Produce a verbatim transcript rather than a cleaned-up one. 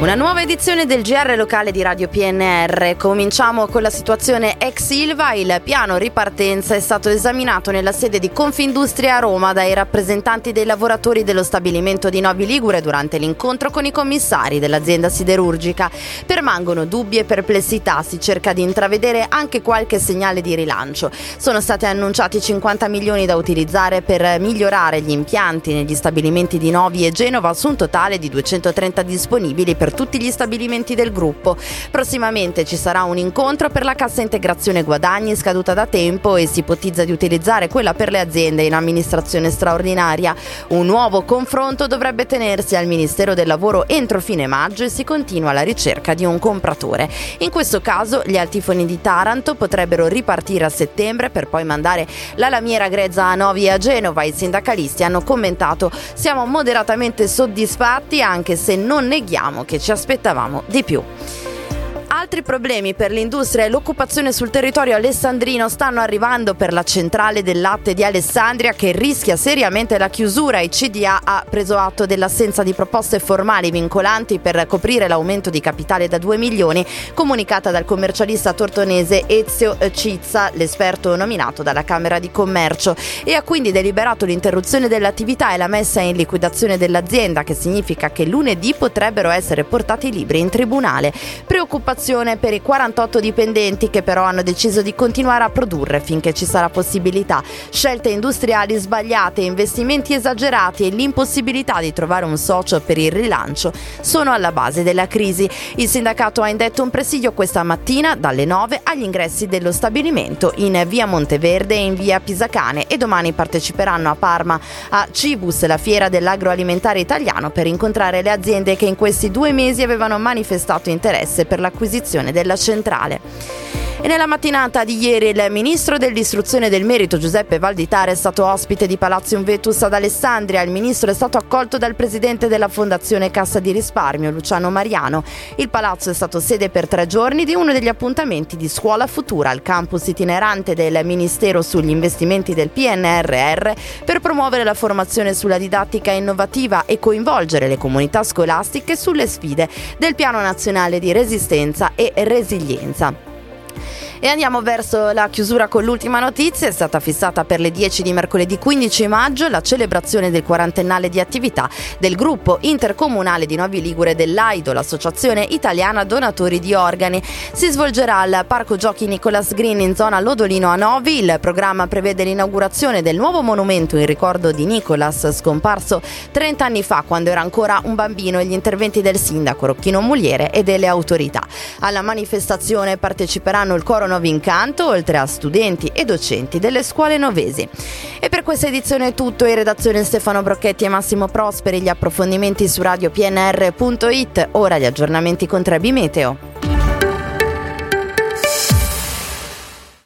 Una nuova edizione del G R locale di Radio P N R. Cominciamo con la situazione ex Ilva. Il piano ripartenza è stato esaminato nella sede di Confindustria a Roma dai rappresentanti dei lavoratori dello stabilimento di Novi Ligure durante l'incontro con i commissari dell'azienda siderurgica. Permangono dubbi e perplessità, si cerca di intravedere anche qualche segnale di rilancio. Sono stati annunciati cinquanta milioni da utilizzare per migliorare gli impianti negli stabilimenti di Novi e Genova su un totale di duecentotrenta disponibili per tutti gli stabilimenti del gruppo. Prossimamente ci sarà un incontro per la cassa integrazione guadagni scaduta da tempo e si ipotizza di utilizzare quella per le aziende in amministrazione straordinaria. Un nuovo confronto dovrebbe tenersi al Ministero del Lavoro entro fine maggio e si continua alla ricerca di un compratore. In questo caso gli altifoni di Taranto potrebbero ripartire a settembre per poi mandare la lamiera grezza a Novi e a Genova. I sindacalisti hanno commentato: siamo moderatamente soddisfatti anche se non neghiamo che ci aspettavamo di più. Altri problemi per l'industria e l'occupazione sul territorio alessandrino stanno arrivando per la centrale del latte di Alessandria, che rischia seriamente la chiusura. Il C D A ha preso atto dell'assenza di proposte formali vincolanti per coprire l'aumento di capitale da due milioni comunicata dal commercialista tortonese Ezio Cizza, l'esperto nominato dalla Camera di Commercio, e ha quindi deliberato l'interruzione dell'attività e la messa in liquidazione dell'azienda, che significa che lunedì potrebbero essere portati i libri in tribunale. Preoccupazione per i quarantotto dipendenti che però hanno deciso di continuare a produrre finché ci sarà possibilità. Scelte industriali sbagliate, investimenti esagerati e l'impossibilità di trovare un socio per il rilancio sono alla base della crisi. Il sindacato ha indetto un presidio questa mattina dalle nove agli ingressi dello stabilimento in via Monteverde e in via Pisacane, e domani parteciperanno a Parma a Cibus, la fiera dell'agroalimentare italiano, per incontrare le aziende che in questi due mesi avevano manifestato interesse per l'acquisizione della centrale. E nella mattinata di ieri il ministro dell'istruzione e del merito Giuseppe Valditara è stato ospite di Palazzo Vetus ad Alessandria. Il ministro è stato accolto dal presidente della Fondazione Cassa di Risparmio, Luciano Mariano. Il palazzo è stato sede per tre giorni di uno degli appuntamenti di Scuola Futura, il campus itinerante del Ministero sugli investimenti del P N R R, per promuovere la formazione sulla didattica innovativa e coinvolgere le comunità scolastiche sulle sfide del Piano Nazionale di Resistenza e Resilienza. E andiamo verso la chiusura con l'ultima notizia. È stata fissata per le dieci di mercoledì quindici maggio la celebrazione del quarantennale di attività del gruppo intercomunale di Novi Ligure dell'AIDO, l'Associazione Italiana Donatori di Organi. Si svolgerà al Parco Giochi Nicolas Green in zona Lodolino a Novi. Il programma prevede l'inaugurazione del nuovo monumento in ricordo di Nicolas, scomparso trenta anni fa quando era ancora un bambino, e gli interventi del sindaco Rocchino Muliere e delle autorità. Alla manifestazione parteciperanno il coro Novi Incanto, oltre a studenti e docenti delle scuole novesi. E per questa edizione è tutto. In redazione Stefano Brocchetti e Massimo Prosperi. Gli approfondimenti su radio p n r punto i t. Ora gli aggiornamenti con Trebi Meteo.